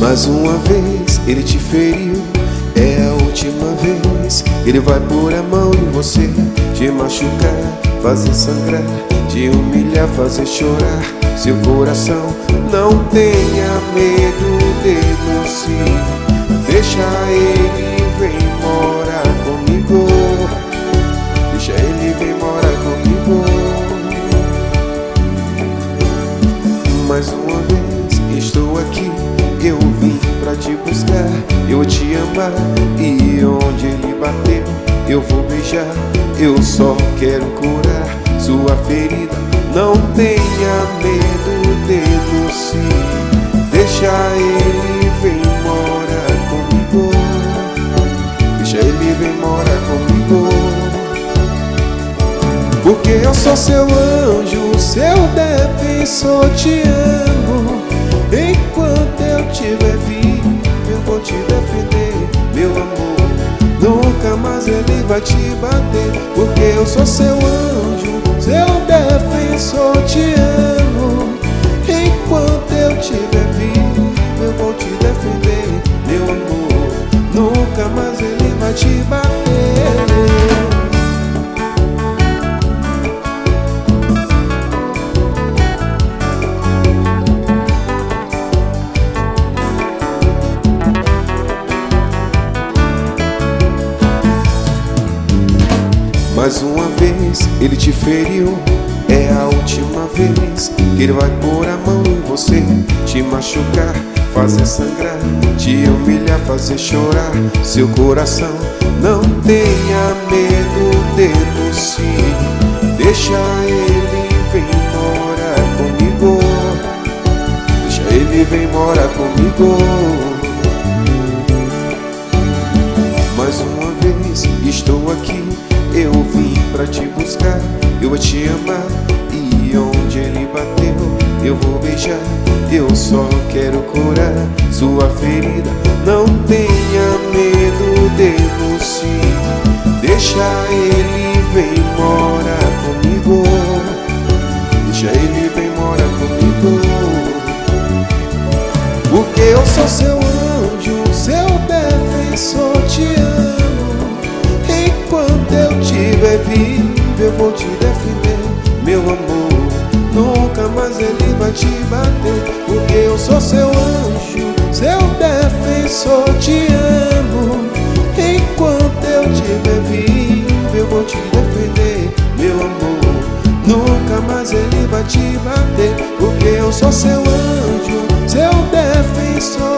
Mais uma vez ele te feriu, é a última vez. Ele vai pôr a mão em você, te machucar, fazer sangrar, te humilhar, fazer chorar seu coração. Não tenha medo, denuncie. Deixa ele, vem morar comigo. Deixa ele, vem morar comigo. Mais uma vez estou aqui, eu vim pra te buscar, eu te amar. E onde ele bateu, eu vou beijar. Eu só quero curar sua ferida. Não tenha medo, denuncie. Deixa ele, vem morar comigo. Deixa ele, vem morar comigo. Porque eu sou seu anjo, seu defensor, te amo. Enquanto eu estiver vivo, eu vou te defender, meu amor. Nunca mais ele vai te bater. Porque eu sou seu anjo, seu defensor, te amo. Enquanto eu estiver vivo, eu vou te defender, meu amor. Nunca mais ele vai te bater. Mais uma vez ele te feriu, é a última vez que ele vai pôr a mão em você, te machucar, fazer sangrar, te humilhar, fazer chorar seu coração. Não tenha medo, denuncie. Deixa ele, vem morar comigo. Deixa ele, vem morar comigo. Mais uma vez estou aqui, eu vim pra te buscar, eu vou te amar. E onde ele bateu, eu vou beijar. Eu só quero curar sua ferida. Não tenha medo, denuncie. Deixa ele, vem morar comigo. Deixa ele, vem morar comigo. Porque eu sou seu anjo, seu defensor, te amo. Enquanto eu estiver vivo, eu vou te defender, meu amor. Nunca mais ele vai te bater. Porque eu sou seu anjo, seu defensor, te amo. Enquanto eu estiver vivo, eu vou te defender, meu amor. Nunca mais ele vai te bater. Porque eu sou seu anjo, seu defensor,